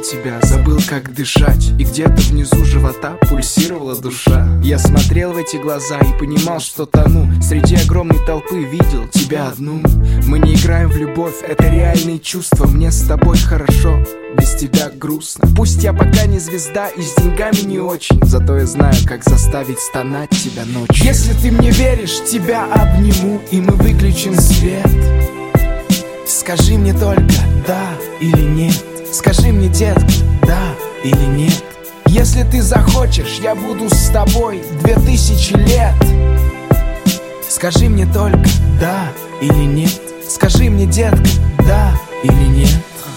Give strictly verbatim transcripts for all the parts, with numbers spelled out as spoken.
тебя, забыл, как дышать. И где-то внизу живота пульсировала душа. Я смотрел в эти глаза и понимал, что тону. Среди огромной толпы видел тебя одну. Мы не играем в любовь, это реальные чувства. Мне с тобой хорошо, без тебя грустно. Пусть я пока не звезда и с деньгами не очень, зато я знаю, как заставить стонать тебя ночью. Если ты мне веришь, тебя обниму, и мы выключим свет. Скажи мне только да или нет. Скажи мне, детка, да или нет. Если ты захочешь, я буду с тобой две тысячи лет. Скажи мне только да или нет. Скажи мне, детка, да или нет.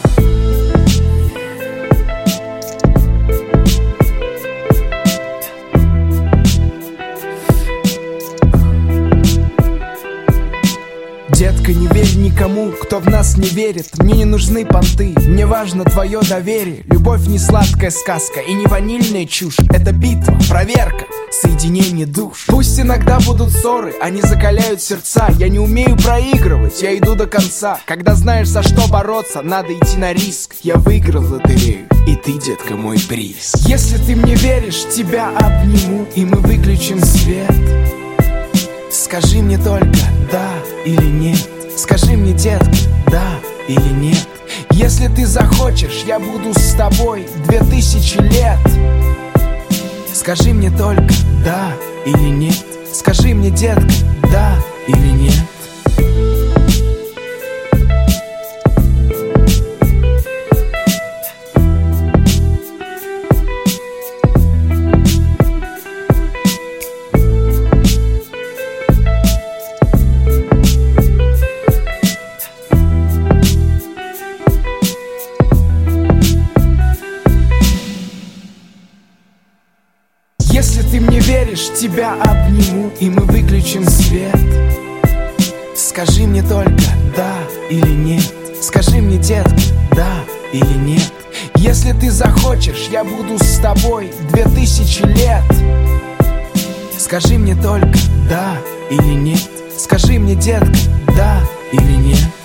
Детка, не верь никому, кто в нас не верит. Мне не нужны понты, мне важно твое доверие. Любовь не сладкая сказка и не ванильная чушь. Это битва, проверка, соединение душ. Пусть иногда будут ссоры, они закаляют сердца. Я не умею проигрывать, я иду до конца. Когда знаешь, за что бороться, надо идти на риск. Я выиграл лотерею, и ты, детка, мой приз. Если ты мне веришь, тебя обниму, и мы выключим свет. Скажи мне только да или нет. Скажи мне, детка, да или нет. Если ты захочешь, я буду с тобой две тысячи лет. Скажи мне только да или нет. Скажи мне, детка, да или нет. Если ты мне веришь, тебя обниму, и мы выключим свет. Скажи мне только да или нет. Скажи мне, детка, да или нет. Если ты захочешь, я буду с тобой две тысячи лет. Скажи мне только да или нет. Скажи мне, детка, да или нет.